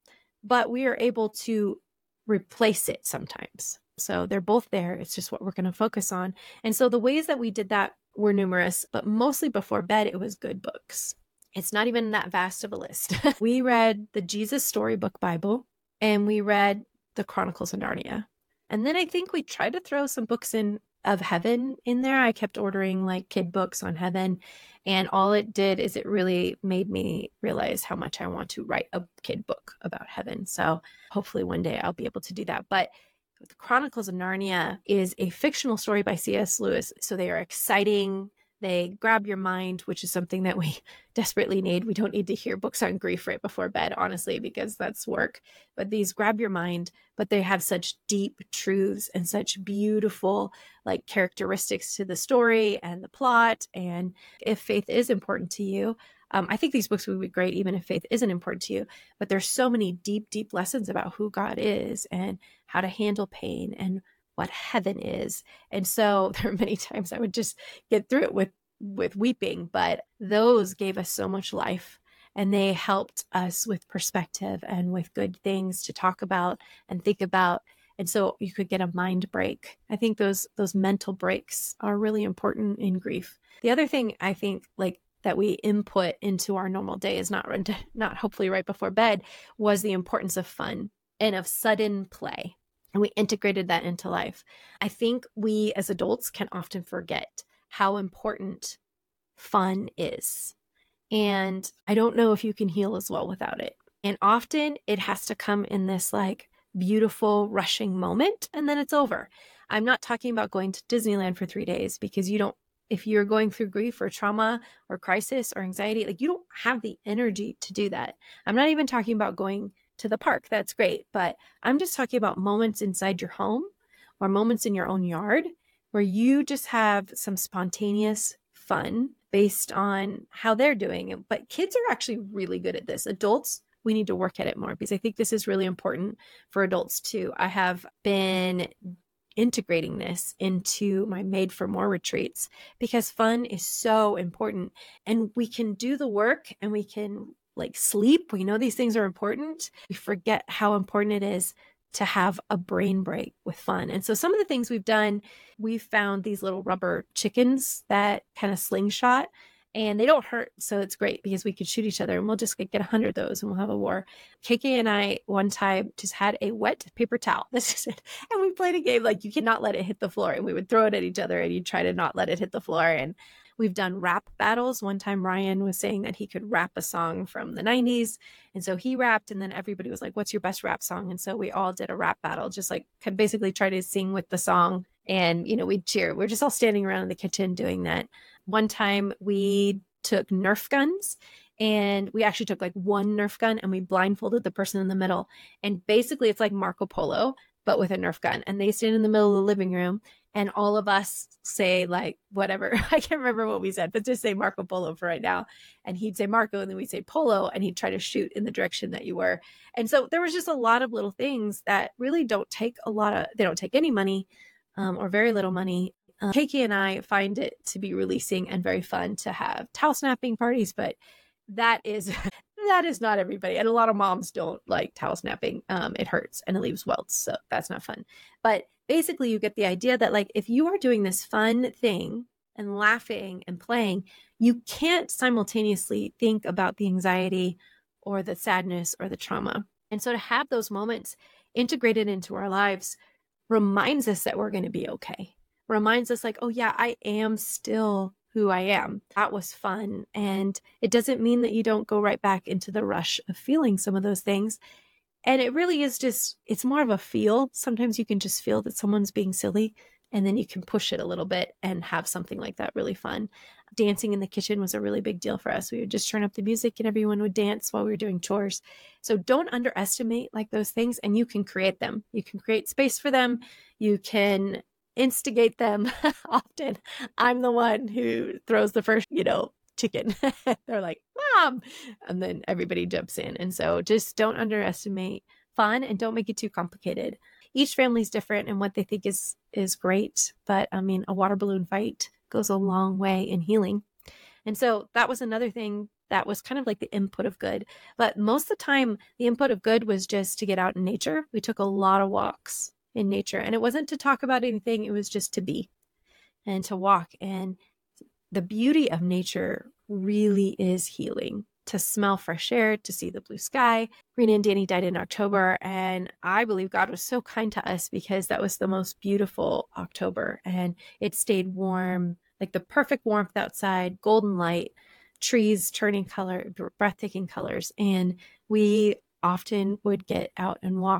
but we are able to replace it sometimes. So they're both there. It's just what we're going to focus on. And so the ways that we did that were numerous, but mostly before bed, it was good books. It's not even that vast of a list. We read the Jesus Storybook Bible and we read the Chronicles of Narnia. And then I think we tried to throw some books in of heaven in there. I kept ordering like kid books on heaven. And all it did is it really made me realize how much I want to write a kid book about heaven. So hopefully one day I'll be able to do that. But the Chronicles of Narnia is a fictional story by C S Lewis. So they are exciting They grab your mind, which is something that we desperately need. We don't need to hear books on grief right before bed, honestly, because that's work. But these grab your mind, but they have such deep truths and such beautiful like characteristics to the story and the plot. And if faith is important to you, um, I think these books would be great even if faith isn't important to you. But there's so many deep, deep lessons about who God is and how to handle pain and what heaven is. And so there are many times I would just get through it with, with weeping, but those gave us so much life and they helped us with perspective and with good things to talk about and think about. And so you could get a mind break. I think those, those mental breaks are really important in grief. The other thing I think like that we input into our normal day is not, not hopefully right before bed was the importance of fun and of sudden play. And we integrated that into life. I think we as adults can often forget how important fun is. And I don't know if you can heal as well without it. And often it has to come in this like beautiful rushing moment and then it's over. I'm not talking about going to Disneyland for three days because you don't, if you're going through grief or trauma or crisis or anxiety, like you don't have the energy to do that. I'm not even talking about going to the park. That's great. But I'm just talking about moments inside your home or moments in your own yard where you just have some spontaneous fun based on how they're doing. But kids are actually really good at this. Adults, we need to work at it more because I think this is really important for adults too. I have been integrating this into my Made for More retreats because fun is so important and we can do the work and we can like sleep. We know these things are important. We forget how important it is to have a brain break with fun. And so some of the things we've done, we've found these little rubber chickens that kind of slingshot and they don't hurt. So it's great because we could shoot each other and we'll just get a hundred of those and we'll have a war. K K and I one time just had a wet paper towel. This is it. And we played a game like you cannot let it hit the floor and we would throw it at each other and you'd try to not let it hit the floor. And we've done rap battles. One time Ryan was saying that he could rap a song from the nineties. And so he rapped and then everybody was like, what's your best rap song? And so we all did a rap battle, just like basically try to sing with the song. And, you know, we'd cheer. We're just all standing around in the kitchen doing that. One time we took Nerf guns and we actually took like one Nerf gun and we blindfolded the person in the middle. And basically it's like Marco Polo, but with a Nerf gun. And they stand in the middle of the living room and all of us say like, whatever, I can't remember what we said, but just say Marco Polo for right now. And he'd say Marco and then we'd say Polo and he'd try to shoot in the direction that you were. And so there was just a lot of little things that really don't take a lot of, they don't take any money um, or very little money. Um, K K and I find it to be releasing and very fun to have towel snapping parties, but that is that is not everybody. And a lot of moms don't like towel snapping. Um, it hurts and it leaves welts. So that's not fun. But basically you get the idea that like, if you are doing this fun thing and laughing and playing, you can't simultaneously think about the anxiety or the sadness or the trauma. And so to have those moments integrated into our lives reminds us that we're going to be okay. Reminds us like, oh yeah, I am still who I am. That was fun. And it doesn't mean that you don't go right back into the rush of feeling some of those things. And it really is just, it's more of a feel. Sometimes you can just feel that someone's being silly and then you can push it a little bit and have something like that really fun. Dancing in the kitchen was a really big deal for us. We would just turn up the music and everyone would dance while we were doing chores. So don't underestimate like those things and you can create them. You can create space for them. You can instigate them. Often I'm the one who throws the first, you know, chicken. They're like, Mom, and then everybody jumps in. And so just don't underestimate fun and don't make it too complicated. Each family's different and what they think is is great. But I mean, a water balloon fight goes a long way in healing. And so that was another thing that was kind of like the input of good. But most of the time, the input of good was just to get out in nature. We took a lot of walks in nature. And it wasn't to talk about anything. It was just to be and to walk. And the beauty of nature really is healing. To smell fresh air, to see the blue sky. Rena and Danny died in October. And I believe God was so kind to us because that was the most beautiful October. And it stayed warm, like the perfect warmth outside, golden light, trees turning color, breathtaking colors. And we often would get out and walk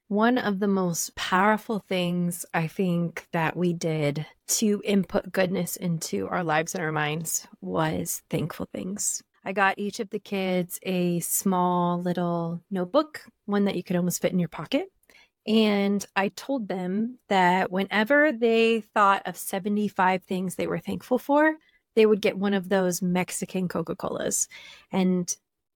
One of the most powerful things I think that we did to input goodness into our lives and our minds was thankful things. I got each of the kids a small little notebook, one that you could almost fit in your pocket. And I told them that whenever they thought of seventy-five things they were thankful for, they would get one of those Mexican Coca-Colas. And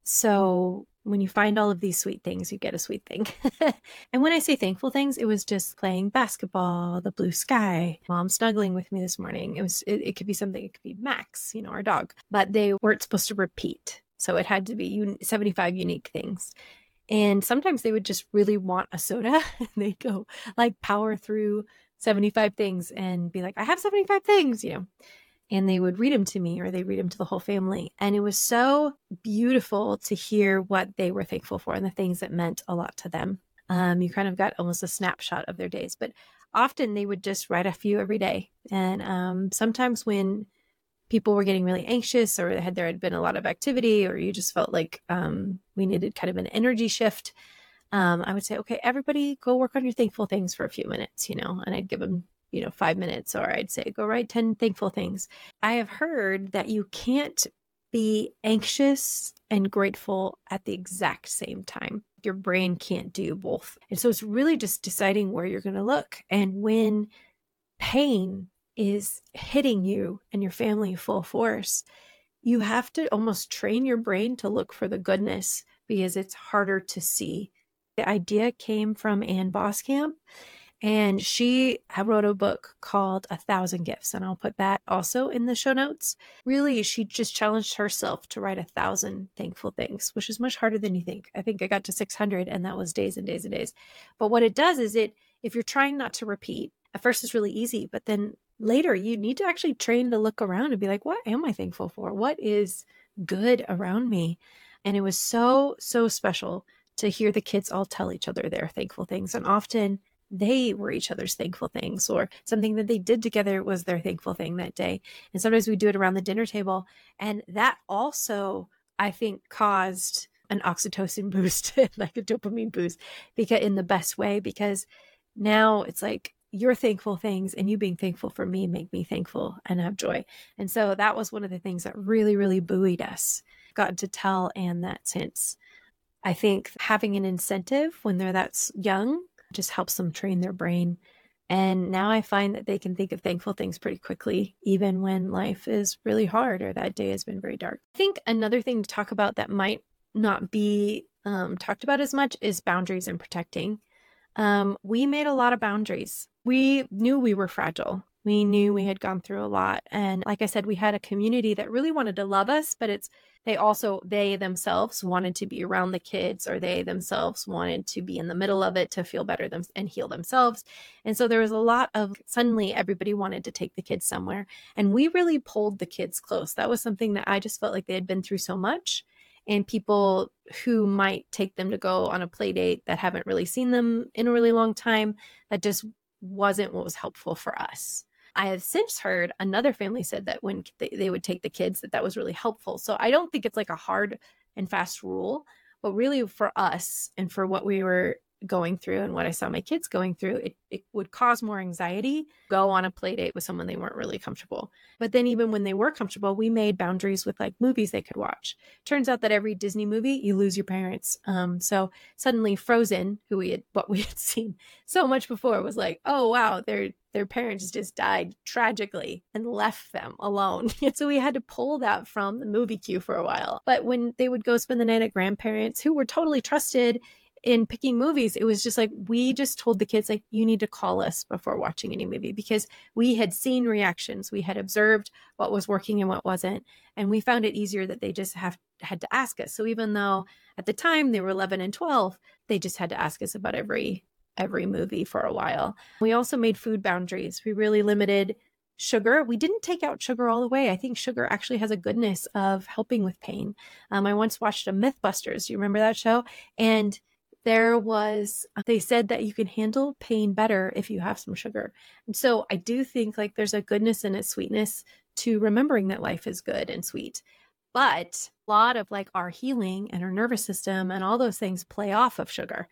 so when you find all of these sweet things, you get a sweet thing. And when I say thankful things, it was just playing basketball, the blue sky, mom snuggling with me this morning. It was, it, it could be something, it could be Max, you know, our dog, but they weren't supposed to repeat. So it had to be un- seventy-five unique things. And sometimes they would just really want a soda and they'd go like power through seventy-five things and be like, I have seventy-five things, you know. And they would read them to me, or they read them to the whole family. And it was so beautiful to hear what they were thankful for and the things that meant a lot to them. Um, you kind of got almost a snapshot of their days, but often they would just write a few every day. And um, sometimes when people were getting really anxious, or had there had been a lot of activity, or you just felt like um, we needed kind of an energy shift, um, I would say, okay, everybody go work on your thankful things for a few minutes, you know, and I'd give them you know, five minutes, or I'd say, go write ten thankful things. I have heard that you can't be anxious and grateful at the exact same time. Your brain can't do both. And so it's really just deciding where you're going to look. And when pain is hitting you and your family full force, you have to almost train your brain to look for the goodness, because it's harder to see. The idea came from Ann Boskamp. And she wrote a book called A Thousand Gifts, and I'll put that also in the show notes. Really, she just challenged herself to write a thousand thankful things, which is much harder than you think. I think I got to six hundred, and that was days and days and days. But what it does is it, if you're trying not to repeat, at first it's really easy, but then later you need to actually train to look around and be like, what am I thankful for? What is good around me? And it was so, so special to hear the kids all tell each other their thankful things. And often they were each other's thankful things, or something that they did together was their thankful thing that day. And sometimes we do it around the dinner table. And that also, I think, caused an oxytocin boost, like a dopamine boost, because in the best way, because now it's like your thankful things and you being thankful for me make me thankful and have joy. And so that was one of the things that really, really buoyed us. Gotten to tell Anne that since. I think having an incentive when they're that young just helps them train their brain. And now I find that they can think of thankful things pretty quickly, even when life is really hard or that day has been very dark. I think another thing to talk about that might not be um, talked about as much is boundaries and protecting. Um, we made a lot of boundaries. We knew we were fragile. We knew we had gone through a lot. And like I said, we had a community that really wanted to love us, but it's they also, they themselves wanted to be around the kids, or they themselves wanted to be in the middle of it to feel better them- and heal themselves. And so there was a lot of, suddenly everybody wanted to take the kids somewhere. And we really pulled the kids close. That was something that I just felt like they had been through so much. And people who might take them to go on a play date that haven't really seen them in a really long time, that just wasn't what was helpful for us. I have since heard another family said that when they, they would take the kids, that that was really helpful. So I don't think it's like a hard and fast rule, but really for us and for what we were going through and what I saw my kids going through, it, it would cause more anxiety, go on a play date with someone they weren't really comfortable. But then even when they were comfortable, we made boundaries with like movies they could watch. Turns out that every Disney movie, you lose your parents. Um, so suddenly Frozen, who we had, what we had seen so much before, was like, oh, wow, their their parents just died tragically and left them alone. So we had to pull that from the movie queue for a while. But when they would go spend the night at grandparents who were totally trusted in picking movies, it was just like, we just told the kids, like, you need to call us before watching any movie, because we had seen reactions. We had observed what was working and what wasn't. And we found it easier that they just have had to ask us. So even though at the time they were eleven and twelve, they just had to ask us about every every movie for a while. We also made food boundaries. We really limited sugar. We didn't take out sugar all the way. I think sugar actually has a goodness of helping with pain. Um, I once watched a Mythbusters. You remember that show? And there was, they said that you can handle pain better if you have some sugar. And so I do think like there's a goodness and a sweetness to remembering that life is good and sweet. But a lot of like our healing and our nervous system and all those things play off of sugar.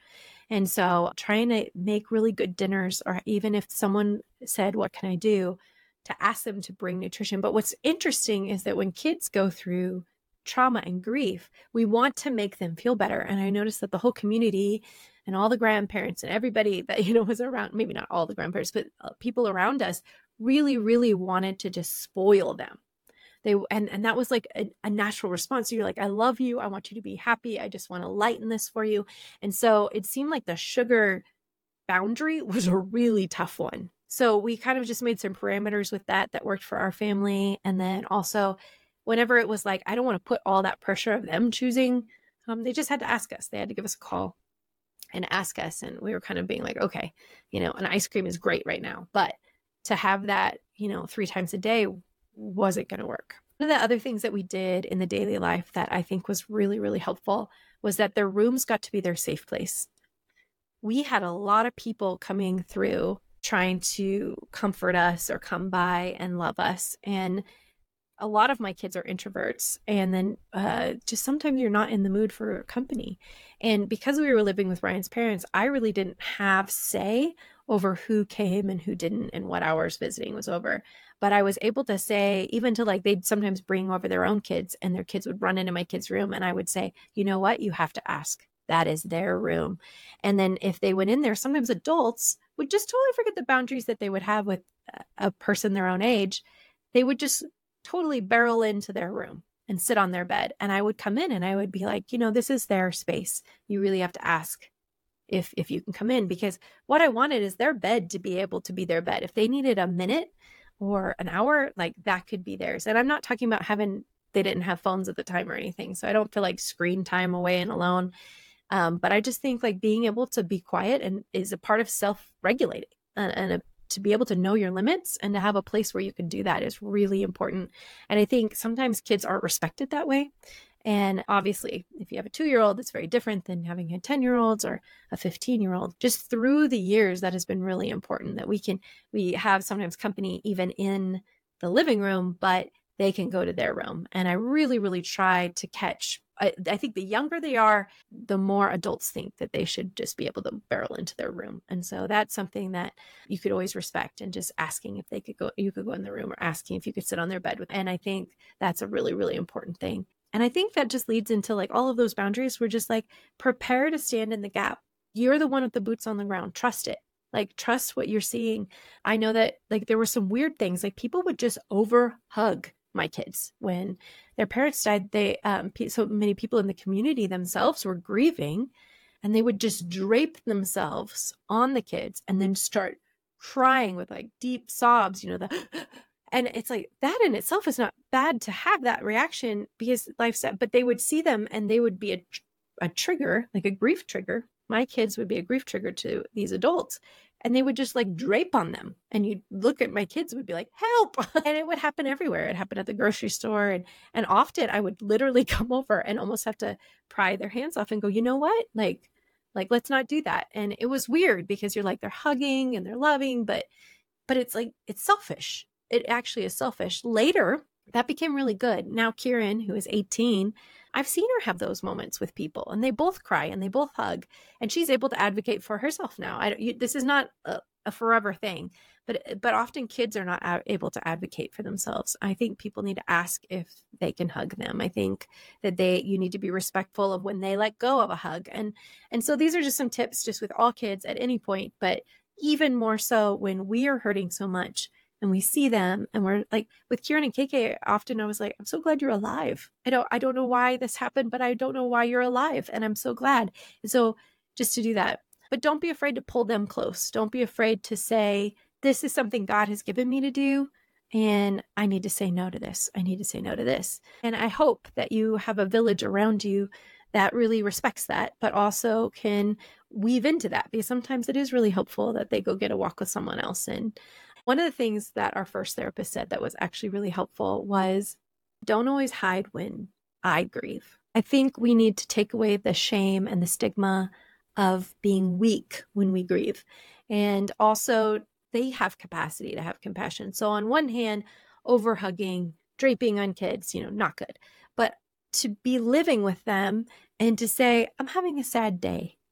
And so trying to make really good dinners, or even if someone said, what can I do, to ask them to bring nutrition. But what's interesting is that when kids go through trauma and grief, we want to make them feel better. And I noticed that the whole community and all the grandparents and everybody that, you know, was around, maybe not all the grandparents, but people around us really, really wanted to just spoil them. They, and, and that was like a, a natural response. So you're like, I love you. I want you to be happy. I just want to lighten this for you. And so it seemed like the sugar boundary was a really tough one. So we kind of just made some parameters with that that worked for our family. And then also whenever it was like, I don't want to put all that pressure of them choosing, um, they just had to ask us. They had to give us a call and ask us. And we were kind of being like, okay, you know, an ice cream is great right now, but to have that, you know, three times a day wasn't going to work. One of the other things that we did in the daily life that I think was really, really helpful was that their rooms got to be their safe place. We had a lot of people coming through trying to comfort us or come by and love us. And a lot of my kids are introverts. And then uh, just sometimes you're not in the mood for company. And because we were living with Ryan's parents, I really didn't have say over who came and who didn't and what hours visiting was over. But I was able to say, even to like, they'd sometimes bring over their own kids and their kids would run into my kids' room. And I would say, you know what, you have to ask. That is their room. And then if they went in there, sometimes adults would just totally forget the boundaries that they would have with a person their own age. They would just totally barrel into their room and sit on their bed. And I would come in and I would be like, you know, this is their space. You really have to ask if if you can come in, because what I wanted is their bed to be able to be their bed. If they needed a minute or an hour, like that could be theirs. And I'm not talking about having, they didn't have phones at the time or anything. So I don't feel like screen time away and alone. Um, but I just think like being able to be quiet and is a part of self-regulating and, and a, to be able to know your limits and to have a place where you can do that is really important. And I think sometimes kids aren't respected that way. And obviously, if you have a two-year-old, it's very different than having a ten-year-old or a fifteen-year-old. Just through the years, that has been really important that we can, we have sometimes company even in the living room, but they can go to their room. And I really, really try to catch, I, I think the younger they are, the more adults think that they should just be able to barrel into their room. And so that's something that you could always respect, and just asking if they could go, you could go in the room, or asking if you could sit on their bed with. And I think that's a really, really important thing. And I think that just leads into like all of those boundaries. We're just like, prepare to stand in the gap. You're the one with the boots on the ground. Trust it. Like, trust what you're seeing. I know that like there were some weird things, like people would just over hug my kids when their parents died. They, um, so many people in the community themselves were grieving, and they would just drape themselves on the kids and then start crying with like deep sobs, you know, the, and it's like that in itself is not bad to have that reaction because life's sad, but they would see them and they would be a, a trigger, like a grief trigger. My kids would be a grief trigger to these adults, and they would just like drape on them. And you'd look at my kids would be like, help. And it would happen everywhere. It happened at the grocery store. And, and often I would literally come over and almost have to pry their hands off and go, you know what? Like, like, let's not do that. And it was weird because you're like, they're hugging and they're loving, but, but it's like, it's selfish. It actually is selfish. Later, that became really good. Now, Kieran, who is eighteen, I've seen her have those moments with people, and they both cry and they both hug, and she's able to advocate for herself now. I, you, this is not a, a forever thing, but but often kids are not a- able to advocate for themselves. I think people need to ask if they can hug them. I think that they you need to be respectful of when they let go of a hug, and and so these are just some tips, just with all kids at any point, but even more so when we are hurting so much. And we see them, and we're like, with Kieran and K K, often I was like, I'm so glad you're alive. I don't, I don't know why this happened, but I don't know why you're alive. And I'm so glad. And so just to do that, but don't be afraid to pull them close. Don't be afraid to say, this is something God has given me to do. And I need to say no to this. I need to say no to this. And I hope that you have a village around you that really respects that, but also can weave into that, because sometimes it is really helpful that they go get a walk with someone else. And one of the things that our first therapist said that was actually really helpful was, don't always hide when I grieve. I think we need to take away the shame and the stigma of being weak when we grieve. And also, they have capacity to have compassion. So on one hand, over hugging, draping on kids, you know, not good. But to be living with them and to say, I'm having a sad day.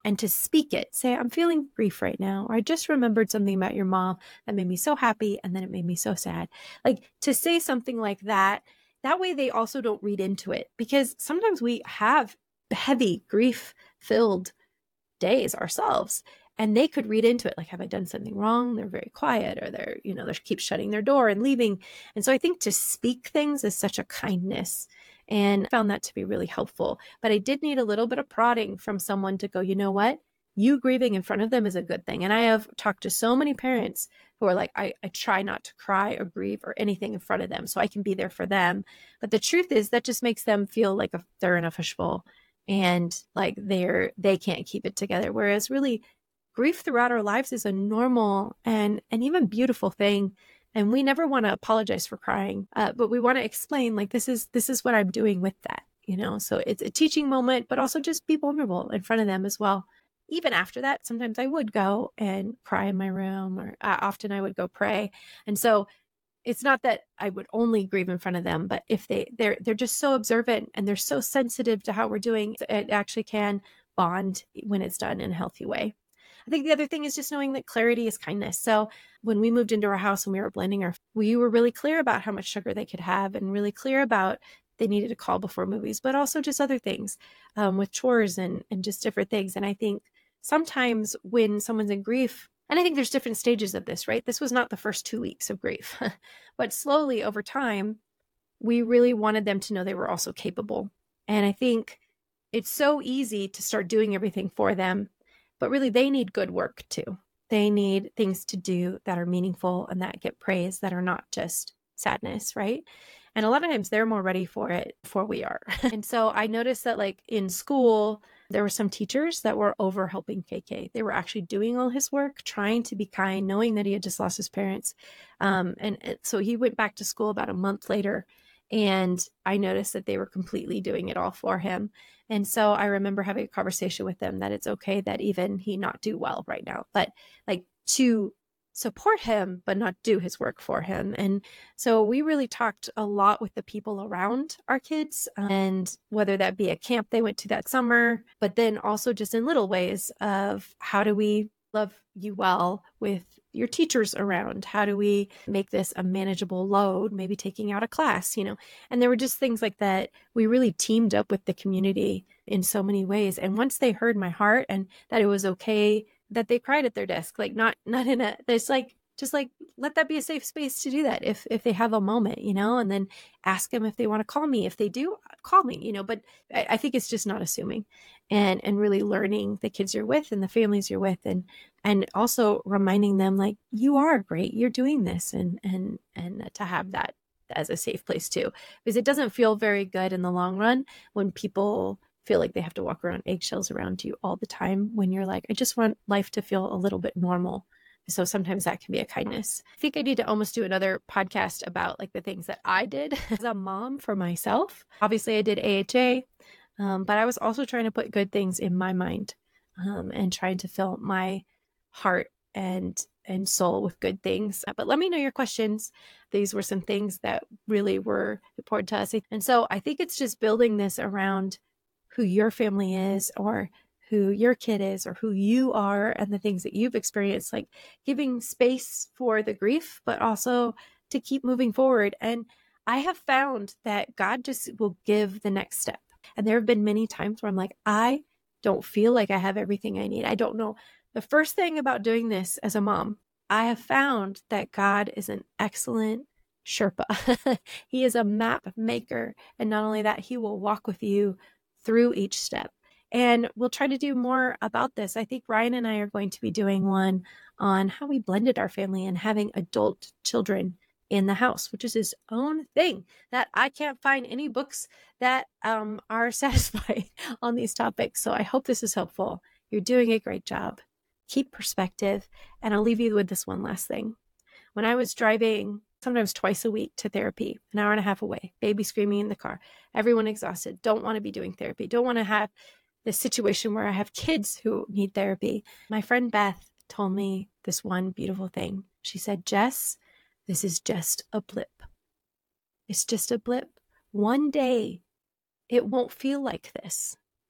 and to speak it. Say, I'm feeling grief right now, or I just remembered something about your mom that made me so happy, and then it made me so sad. Like, to say something like that, that way they also don't read into it, because sometimes we have heavy grief-filled days ourselves, and they could read into it like, have I done something wrong? They're very quiet, or they're, you know, they keep shutting their door and leaving. And so I think to speak things is such a kindness, and I found that to be really helpful. But I did need a little bit of prodding from someone to go, you know what? You grieving in front of them is a good thing. And I have talked to so many parents who are like, I, I try not to cry or grieve or anything in front of them so I can be there for them. But the truth is that just makes them feel like a, they're in a fishbowl, and like they're, they can't keep it together. Whereas really grief throughout our lives is a normal and, and even beautiful thing. And we never want to apologize for crying, uh, but we want to explain, like, this is, this is what I'm doing with that, you know? So it's a teaching moment, but also just be vulnerable in front of them as well. Even after that, sometimes I would go and cry in my room, or uh, often I would go pray. And so it's not that I would only grieve in front of them, but if they, they're, they're just so observant and they're so sensitive to how we're doing, it actually can bond when it's done in a healthy way. I think the other thing is just knowing that clarity is kindness. So when we moved into our house and we were blending our, we were really clear about how much sugar they could have, and really clear about they needed to call before movies, but also just other things um, with chores and, and just different things. And I think sometimes when someone's in grief, and I think there's different stages of this, right? This was not the first two weeks of grief, but slowly over time, we really wanted them to know they were also capable. And I think it's so easy to start doing everything for them, but really they need good work too. They need things to do that are meaningful and that get praise, that are not just sadness, right? And a lot of times they're more ready for it before we are. And so I noticed that, like, in school, there were some teachers that were over helping K K. They were actually doing all his work, trying to be kind, knowing that he had just lost his parents. Um, and, and so he went back to school about a month later, and I noticed that they were completely doing it all for him. And so I remember having a conversation with them that it's okay that even he not do well right now, but like to support him, but not do his work for him. And so we really talked a lot with the people around our kids, and whether that be a camp they went to that summer, but then also just in little ways of how do we love you well with your teachers around? How do we make this a manageable load? Maybe taking out a class, you know? And there were just things like that. We really teamed up with the community in so many ways. And once they heard my heart and that it was okay, that they cried at their desk, like not, not in a, there's like, just like, let that be a safe space to do that if, if they have a moment, you know, and then ask them if they want to call me. If they do, call me, you know, but I, I think it's just not assuming, and, and really learning the kids you're with and the families you're with, and, and also reminding them, like, you are great, you're doing this, and, and, and to have that as a safe place too, because it doesn't feel very good in the long run when people feel like they have to walk around eggshells around you all the time, when you're like, I just want life to feel a little bit normal. So sometimes that can be a kindness. I think I need to almost do another podcast about like the things that I did as a mom for myself. Obviously I did A H A, um, but I was also trying to put good things in my mind, um, and trying to fill my heart and and soul with good things. But let me know your questions. These were some things that really were important to us. And so I think it's just building this around who your family is, or who your kid is, or who you are, and the things that you've experienced, like giving space for the grief, but also to keep moving forward. And I have found that God just will give the next step. And there have been many times where I'm like, I don't feel like I have everything I need. I don't know. The first thing about doing this as a mom, I have found that God is an excellent Sherpa. He is a map maker. And not only that, he will walk with you through each step. And we'll try to do more about this. I think Ryan and I are going to be doing one on how we blended our family and having adult children in the house, which is his own thing that I can't find any books that um, are satisfying on these topics. So I hope this is helpful. You're doing a great job. Keep perspective. And I'll leave you with this one last thing. When I was driving sometimes twice a week to therapy, an hour and a half away, baby screaming in the car, everyone exhausted, don't want to be doing therapy, don't want to have this situation where I have kids who need therapy. My friend Beth told me this one beautiful thing. She said, Jess, this is just a blip. It's just a blip. One day it won't feel like this.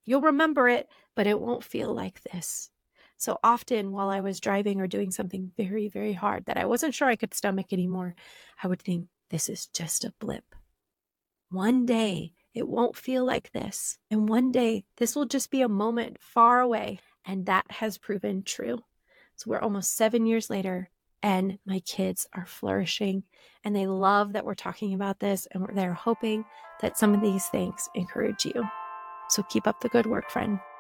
You'll remember it, but it won't feel like this. So often while I was driving or doing something very, very hard that I wasn't sure I could stomach anymore, I would think, this is just a blip. One day it won't feel like this. And one day this will just be a moment far away. And that has proven true. So we're almost seven years later and my kids are flourishing and they love that we're talking about this and they're hoping that some of these things encourage you. So keep up the good work, friend.